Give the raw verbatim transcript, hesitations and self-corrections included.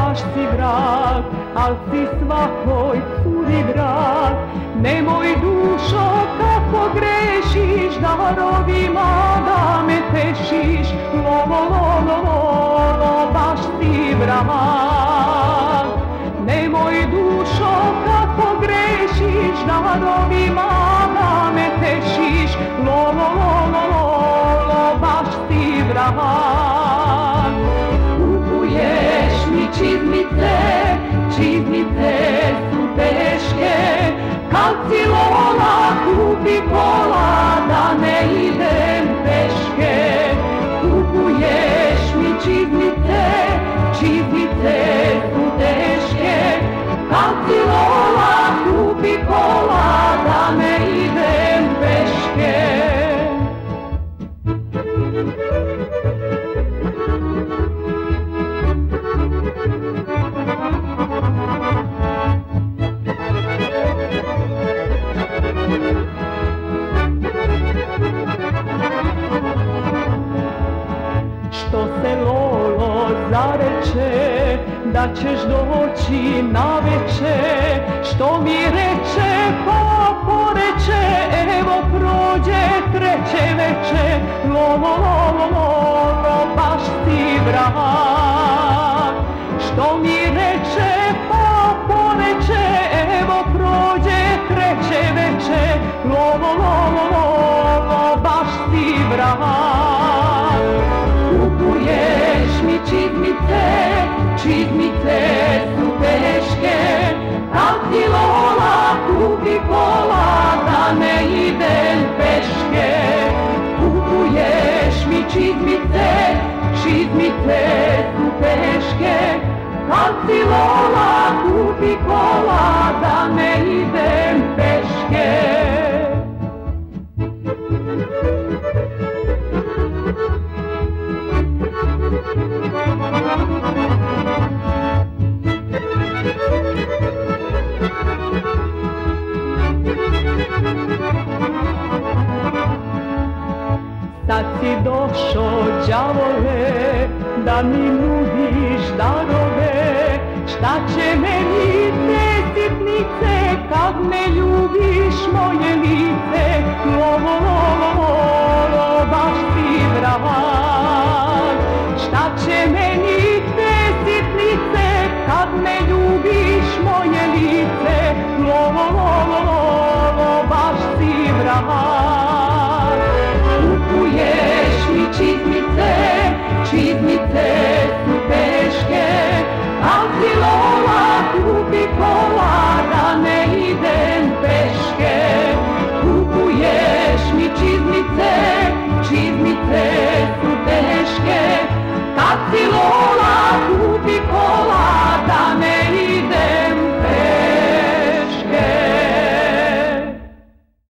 baš si vrag, al si svakoj curi drag. Nemoj dušo kako grešiš, darovima da me tešiš. Lovo, lovo, lovo, baš si vrag. Nemoj dušo kako grešiš, darovima da me tešiš. Lovo, lovo, lovo, baš si vrag. Kupuješ mi čizmice, čizmice su teške. Kad si lola kupi kola da ne idem peške. Kupuješ mi čizmice, čizmice su teške. Kad si lola kupi kola da ne idem peške. Što se lolo zareče da ćeš doći na veče, što mi reče pa poreče, evo prođe treće veče. Lolo, lolo, lolo, baš si vrag. Što mi reče pa poreče, evo prođe treće veče. Lolo, lolo, lolo, baš si vrag. Kupuješ mi čizmice, čizmice su teške. Kad ti lola kupi kola da ne idem peške. Kupuješ mi čizmice, čizmice su teške. Kad ti lola kupi kola da ne idem peške. Sad si došo, đavole, da mi nudiš darove. Šta će meni te sitnice kad ne ljubiš moje lice? Lovo, lovo, lovo, baš si vrag. Šta će meni te sitnice kad ne ljubiš moje lice? Lovo, lovo, lovo, baš si vrag.